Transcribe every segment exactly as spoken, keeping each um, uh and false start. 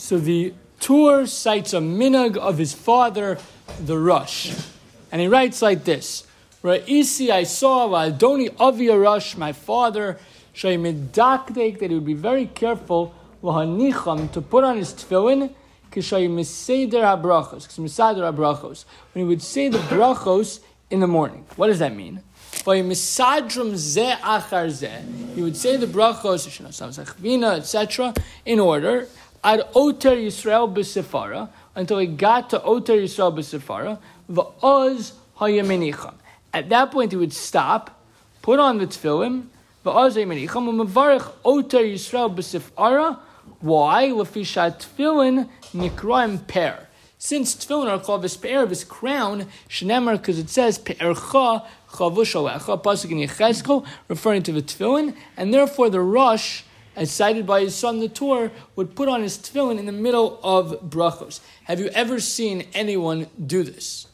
So the Tur cites a minhag of his father, the Rosh. And he writes like this. Ra'isi, I saw, Adoni Avi Rosh, my father, Shaymidakdek, that he would be very careful, Lahanicham, to put on his tefillin, Kishaymiseder habrachos, Kishaymiseder habrachos, when he would say the brachos in the morning. What does that mean? Vaymisadrum ze achar ze, he would say the brachos, et cetera, in order, ad Oter Yisrael b'Sefara, until he got to Oter Yisrael b'Sefara, v'oz hayaminicham. At that point, he would stop, put on the tefillin, v'oz hayaminicham, u'mevarech Oter Yisrael b'Sefara. Why? Lefishat tefillin nikraim per. Since tefillin are called v'spe'er, this crown, shenemar, because it says pe'ercha chavush alecha, pasuk in Yechezkel, referring to the tefillin, and therefore the Rosh, as cited by his son the Tur, would put on his tefillin in the middle of brachos. Have you ever seen anyone do this?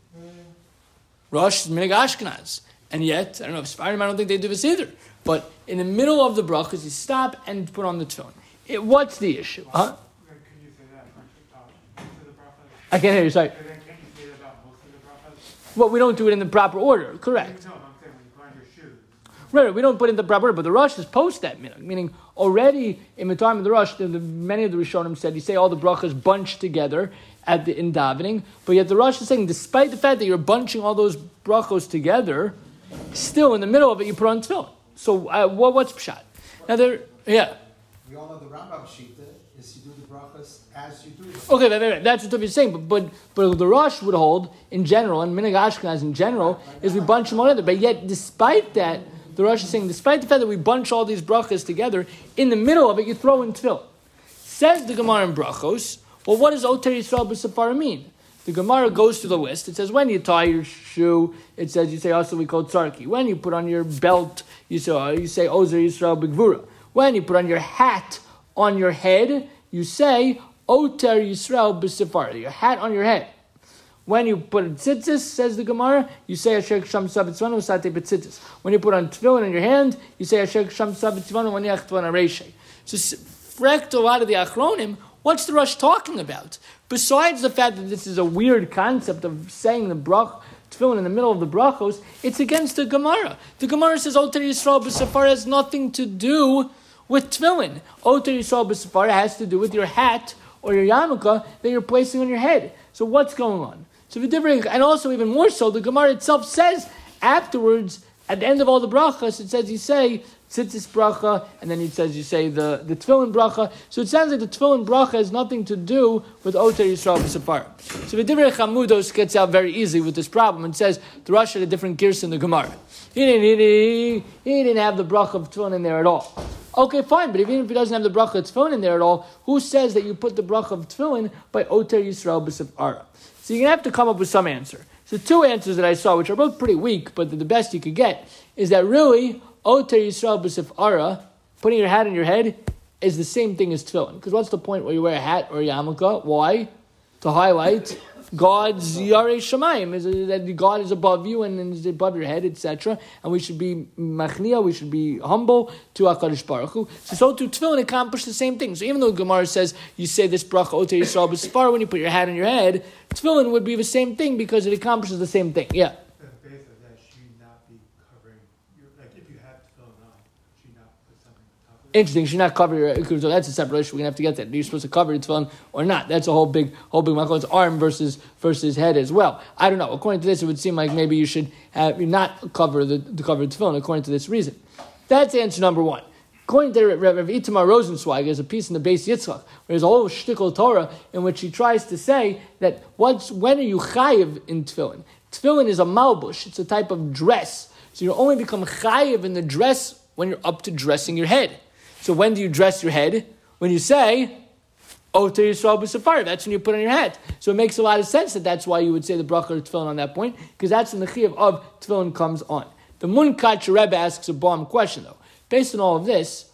Rosh is minhag Ashkenaz, and yet I don't know if Sfarim, I don't think they do this either. But in the middle of the brachos, you stop and put on the tefillin. It, what's the issue? Huh? Can you say that about most of the brachos? I can't hear you. Sorry. Can't you say that about most of the brachos? Well, we don't do it in the proper order. Correct. No, I'm saying when you put on your shoes. Right, right, we don't put it in the proper order, but the Rosh is post that minhag, meaning already in the time of the Rosh, the, the, many of the Rishonim said you say all the brachas bunched together at the in davening, but yet the Rosh is saying, despite the fact that you're bunching all those brachos together, still in the middle of it you put on tefillin. So uh, what, what's pshat? Now there, yeah. We all know the Rambam Shita is you do the brachas as you do it. Okay, right, right, right. That's what you're saying. But, but but the Rosh would hold in general, and minhag Ashkenaz in general, is we bunch them all together. But yet, despite that, the Rosh is saying, despite the fact that we bunch all these brachas together, in the middle of it you throw in tefillin. Says the Gemara in Brachos. Well, what does Oter Yisrael b'Sefara mean? The Gemara goes through the list. It says when you tie your shoe, it says you say also we call tzarki. When you put on your belt, you say you say Ozer Yisrael b'Gvura. When you put on your hat on your head, you say Oter Yisrael b'Sefara. Your hat on your head. When you put on tzitzis, says the Gemara, you say Asher Ksham Sabitzvanu Sate B'Tzitzis. When you put on tefillin in your hand, you say Asher Ksham Sabitzvanu Maniach Tvan Areshe. So, frekt a lot of the Achronim, what's the Rosh talking about? Besides the fact that this is a weird concept of saying the brach, tefillin in the middle of the brachos, it's against the Gemara. The Gemara says Oter Yisrael b'Sefara has nothing to do with tefillin. Oter Yisrael b'Sefara has to do with your hat or your yarmulke that you're placing on your head. So what's going on? So the different, and also even more so, the Gemara itself says afterwards, at the end of all the brachas, it says you say tzitzis bracha, and then it says you say the, the tefillin bracha. So it sounds like the tefillin bracha has nothing to do with Oter Yisrael b'Sefara. So the Divrei Chamudos gets out very easily with this problem and says the Rosh had a different gears in the Gemara. He didn't, he, didn't, he didn't have the bracha of tefillin in there at all. Okay, fine, but even if he doesn't have the bracha of tefillin in there at all, who says that you put the bracha of tefillin by Oter Yisrael b'Sefara? So you're going to have to come up with some answer. So two answers that I saw, which are both pretty weak, but the best you could get, is that really, Oter Yisrael b'Sefara, putting your hat on your head, is the same thing as tefillin. Because what's the point where you wear a hat or a yarmulke? Why? To highlight God's Yarei Shamayim, is that God is above you and is above your head, et cetera. And we should be machnia, we should be humble to HaKadosh Baruch Hu. So, so to tefillin accomplish the same thing. So even though Gemara says you say this bracha Oter Yisrael b'Sefara when you put your hat on your head, tefillin would be the same thing because it accomplishes the same thing. Yeah. The base of that should not be covering your, like if you have tefillin on, should not put something on top of it. Interesting. Should not cover your. So that's a separate issue. We're gonna have to get that. Are you supposed to cover your tefillin or not? That's a whole big, whole big. It's arm versus versus head as well. I don't know. According to this, it would seem like maybe you should have you not cover the, the cover the tefillin according to this reason. That's answer number one. According to Rav Itamar Rosenzweig, there's a piece in the Beis Yitzchak where there's a whole shtickle Torah in which he tries to say that what's when are you chayiv in tefillin? Tefillin is a malbush. It's a type of dress. So you only become chayiv in the dress when you're up to dressing your head. So when do you dress your head? When you say Oter Yisrael b'Sefara, that's when you put on your hat. So it makes a lot of sense that that's why you would say the bracha of tefillin on that point, because that's when the chiyuv of tefillin comes on. The Munkach Rebbe asks a bomb question though. Based on all of this,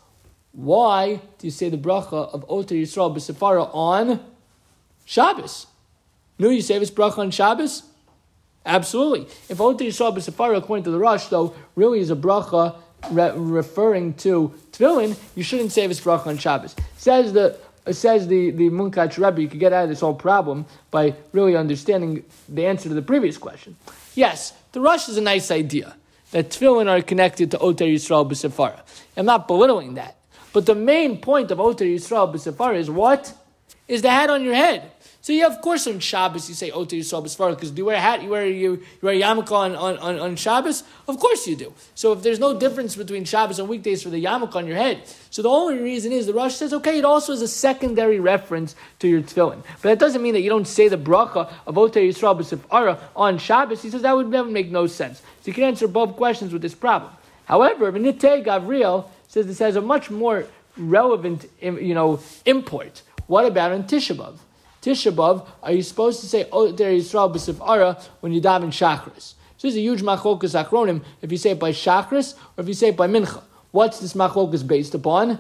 why do you say the bracha of Oter Yisrael b'Sefara on Shabbos? No, you say this bracha on Shabbos? Absolutely. If Oter Yisrael b'Sefara, according to the Rosh, though, really is a bracha re- referring to tefillin, you shouldn't say this bracha on Shabbos. Says the uh, says the, the Munkach Rebbe, you could get out of this whole problem by really understanding the answer to the previous question. Yes, the Rosh is a nice idea, that tefillin are connected to Oter Yisrael b'Sefara. I'm not belittling that. But the main point of Oter Yisrael b'Sefara is what? Is the hat on your head. So yeah, of course on Shabbos you say Oter Yisrael b'Sefara, because do you wear a hat, you wear, you, you wear a yarmulke on, on, on, on Shabbos? Of course you do. So if there's no difference between Shabbos and weekdays for the yarmulke on your head, so the only reason is the Rosh says, okay, it also is a secondary reference to your tefillin. But that doesn't mean that you don't say the bracha of Oter Yisrael b'Sefara on Shabbos. He says that would never make no sense. So you can answer both questions with this problem. However, Benitei Gavriel says this has a much more relevant, you know, import. What about on Tisha B'Av? Tisha B'Av, are you supposed to say Oter Yisrael b'Sefara when you daven Shachris? So there's a huge machlokas achronim if you say it by Shachris or if you say it by Mincha. What's this machlokas based upon?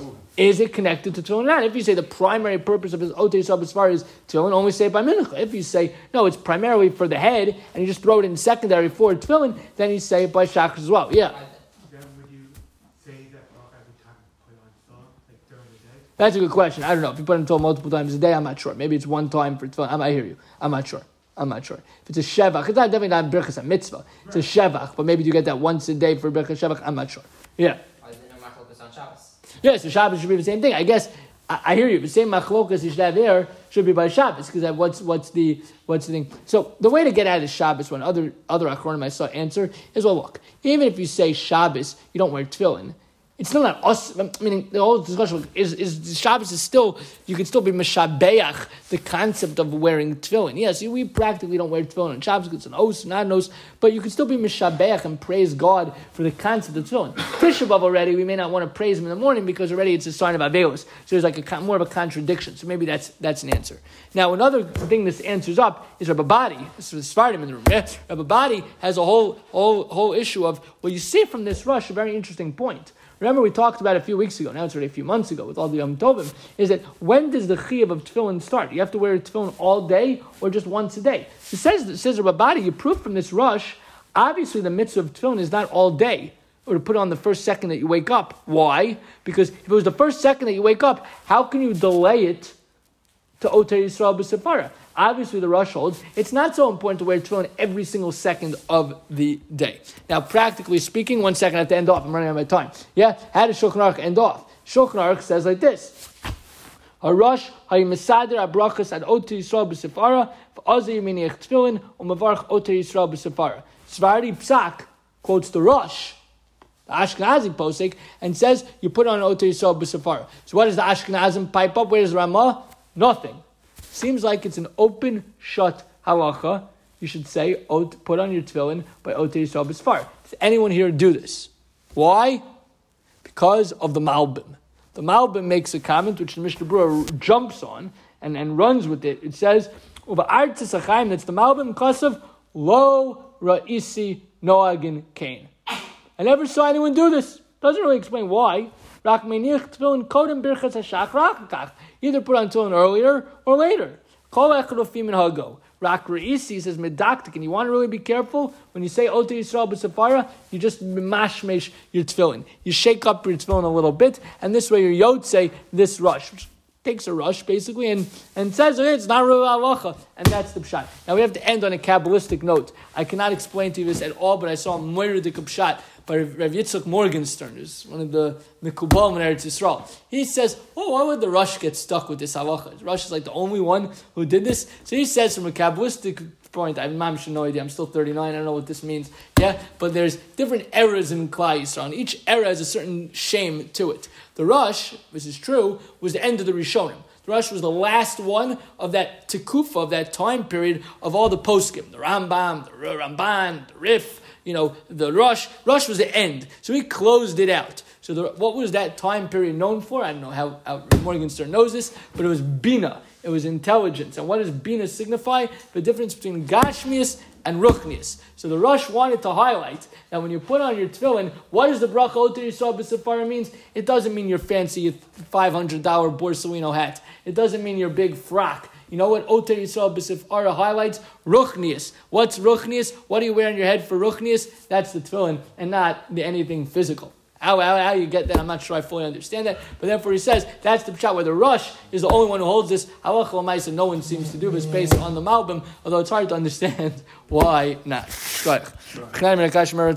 Is it connected to tefillin or not? If you say the primary purpose of his Oter Yisrael b'Sefara is tefillin, only say it by Mincha. If you say, no, it's primarily for the head, and you just throw it in secondary for tefillin, then you say it by Shachris as well. Yeah. Then would you say that bracha every time you put on tefillin, like during the day? That's a good question. I don't know. If you put it on multiple times a day, I'm not sure. Maybe it's one time for tefillin. I hear you. I'm not sure. I'm not sure. If it's a shevach, it's not definitely not birchas a mitzvah. It's a shevach, but maybe you get that once a day for birchas shevach. I'm not sure. Yeah. Why is there no machlokas on Shabbos? Yeah, so Shabbos should be the same thing. I guess I, I hear you. The same machlokas you should have there should be by Shabbos, because what's what's the what's the thing? So the way to get out of Shabbos, when other other achronim I saw answer is, well, look, even if you say Shabbos, you don't wear tefillin. It's still not us. Meaning the whole discussion is is Shabbos is still, you can still be mishabeach the concept of wearing tefillin. Yes, we practically don't wear tefillin on Shabbos because it's an os, not an os, but you can still be mishabeach and praise God for the concept of tefillin. Tisha B'Av already, we may not want to praise him in the morning because already it's a sign of avelus. So there's like a more of a contradiction. So maybe that's that's an answer. Now another thing this answers up is Rabbi Badi. This is Sfardim in the room. Yeah? Rabbi Badi has a whole whole whole issue of, well, you see from this rush a very interesting point. Remember, we talked about it a few weeks ago, now it's already a few months ago with all the Yom Tovim, is that when does the chiyuv of tefillin start? You have to wear tefillin all day or just once a day? It says, it says Rabbi Badi, you prove from this rush, obviously the mitzvah of tefillin is not all day, or to put it on the first second that you wake up. Why? Because if it was the first second that you wake up, how can you delay it to Oter Yisrael b'Sefara? Obviously, the Rosh holds it's not so important to wear tefillin every single second of the day. Now, practically speaking, one second I have to end off. I'm running out of my time. Yeah, how does Shulchan Aruch end off? Shulchan Aruch says like this: HaRosh hayimesader abrachas ad Oter Yisrael b'Sefara v'azay yiminiach tefillin u'mavarch Oter Yisrael b'Sefara. Svardi Psak quotes the Rosh, the Ashkenazi posek, and says you put on Oter Yisrael b'Sefara. So what does the Ashkenazim pipe up? Where does Ramah? Nothing. Seems like it's an open, shut halacha. You should say, put on your tefillin by Oter Yisrael b'Sefara. Does anyone here do this? Why? Because of the Malbim. The Malbim makes a comment which the Mishnah Berurah jumps on and, and runs with it. It says, Uva Artzis Achaim, that's the Malbim Kasav, Lo Ra'isi Noagin Kain. I never saw anyone do this. Doesn't really explain why. Either put on tefillin earlier or later. Rak Re'isi says medaktik, and you want to really be careful when you say Oter Yisrael b'Sefara, you just mashmesh your tefillin. You shake up your tefillin a little bit, and this way your Yotzei this rush, which takes a rush basically, and, and says okay, it's not really halacha, and that's the pshat. Now we have to end on a kabbalistic note. I cannot explain to you this at all, but I saw a moiridik pshat by Rav Yitzchak Morgenstern, who's one of the Mekubalim in Eretz Yisrael. He says, oh, why would the Rosh get stuck with this halacha? The Rosh is like the only one who did this. So he says from a Kabbalistic point, I have no idea, I'm still thirty-nine, I don't know what this means. Yeah, but there's different eras in Klal Yisrael, and each era has a certain shame to it. The Rosh, this is true, was the end of the Rishonim. The Rosh was the last one of that tekufa, of that time period of all the poskim, the Rambam, the Ramban, the Rif, you know, the Rosh. Rosh was the end. So he closed it out. So the, what was that time period known for? I don't know how, how Morgenstern knows this, but it was Bina. It was intelligence. And what does Bina signify? The difference between Gashmias and Ruchnias. So the Rosh wanted to highlight that when you put on your tefillin, what does the bracha Oter Yisrael b'Sefara means? It doesn't mean your fancy five hundred dollars Borsalino hat. It doesn't mean your big frock. You know what Oter Yisrael b'Sefara highlights? Ruchnias. What's Ruchnias? What do you wear on your head for Ruchnias? That's the tefillin and not the anything physical. How, how, how you get that, I'm not sure I fully understand that. But therefore he says, that's the pshat where the Rosh is the only one who holds this. Halacha l'maisa, no one seems to do this based on the Malbim, although it's hard to understand why not.